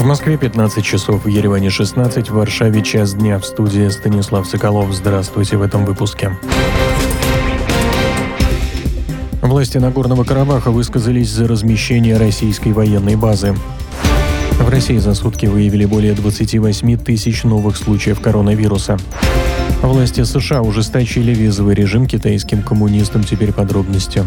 В Москве 15 часов, в Ереване 16, в Варшаве час дня. В студии Станислав Соколов. Здравствуйте в этом выпуске. Власти Нагорного Карабаха высказались за размещение российской военной базы. В России за сутки выявили более 28 тысяч новых случаев коронавируса. Власти США ужесточили визовый режим китайским коммунистам. Теперь подробности.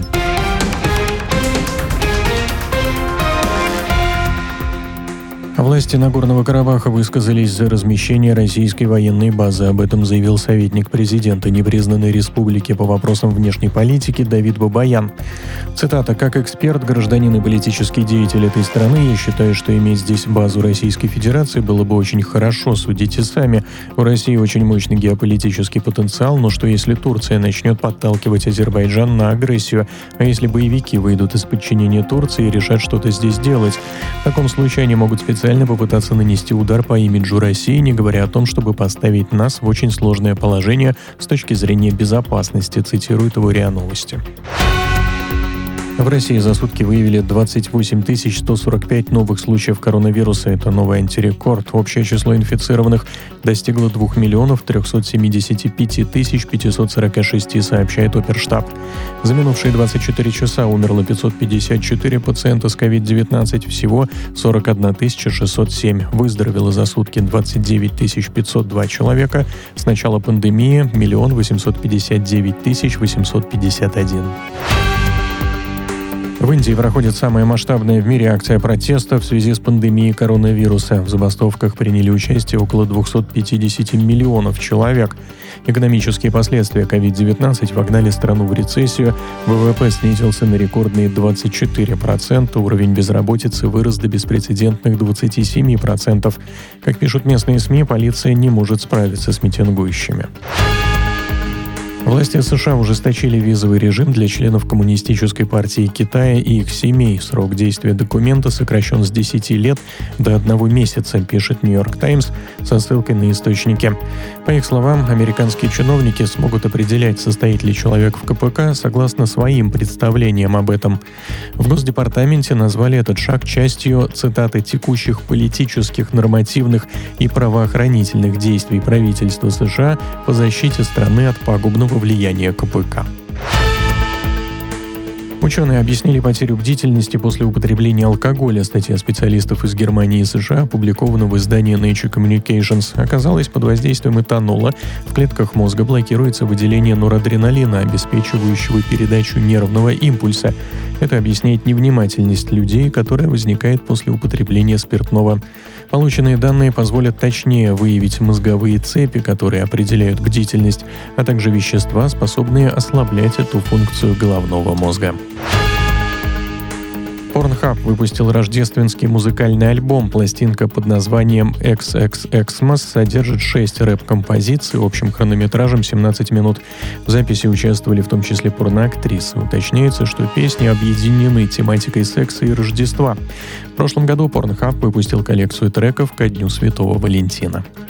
Власти Нагорного Карабаха высказались за размещение российской военной базы. Об этом заявил советник президента непризнанной республики по вопросам внешней политики Давид Бабаян. Цитата: «Как эксперт, гражданин и политический деятель этой страны, я считаю, что иметь здесь базу Российской Федерации было бы очень хорошо. Судите сами. У России очень мощный геополитический потенциал, но что если Турция начнет подталкивать Азербайджан на агрессию? А если боевики выйдут из подчинения Турции и решат что-то здесь делать? В таком случае они могут специально попытаться нанести удар по имиджу России, не говоря о том, чтобы поставить нас в очень сложное положение с точки зрения безопасности», цитирует его РИА Новости. В России за сутки выявили 28 145 новых случаев коронавируса. Это новый антирекорд. Общее число инфицированных достигло 2 375 546, сообщает Оперштаб. За минувшие 24 часа умерло 554 пациента с COVID-19, всего 41 607. Выздоровело за сутки 29 502 человека. С начала пандемии 1 859 851. В Индии проходит самая масштабная в мире акция протеста в связи с пандемией коронавируса. В забастовках приняли участие около 250 миллионов человек. Экономические последствия COVID-19 вогнали страну в рецессию. ВВП снизился на рекордные 24%. Уровень безработицы вырос до беспрецедентных 27%. Как пишут местные СМИ, полиция не может справиться с митингующими. Власти США ужесточили визовый режим для членов Коммунистической партии Китая и их семей. Срок действия документа сокращен с 10 лет до 1 месяца, пишет «Нью-Йорк Таймс» со ссылкой на источники. По их словам, американские чиновники смогут определять, состоит ли человек в КПК согласно своим представлениям об этом. В Госдепартаменте назвали этот шаг частью, цитаты, «текущих политических, нормативных и правоохранительных действий правительства США по защите страны от пагубного влияния КПК». Ученые объяснили потерю бдительности после употребления алкоголя. Статья специалистов из Германии и США опубликована в издании Nature Communications. Оказалось, под воздействием этанола в клетках мозга блокируется выделение норадреналина, обеспечивающего передачу нервного импульса. Это объясняет невнимательность людей, которая возникает после употребления спиртного. Полученные данные позволят точнее выявить мозговые цепи, которые определяют бдительность, а также вещества, способные ослаблять эту функцию головного мозга. Pornhub выпустил рождественский музыкальный альбом. Пластинка под названием XXXmas содержит 6 рэп-композиций общим хронометражем 17 минут. В записи участвовали в том числе порноактрисы. Уточняется, что песни объединены тематикой секса и Рождества. В прошлом году Pornhub выпустил коллекцию треков ко Дню Святого Валентина.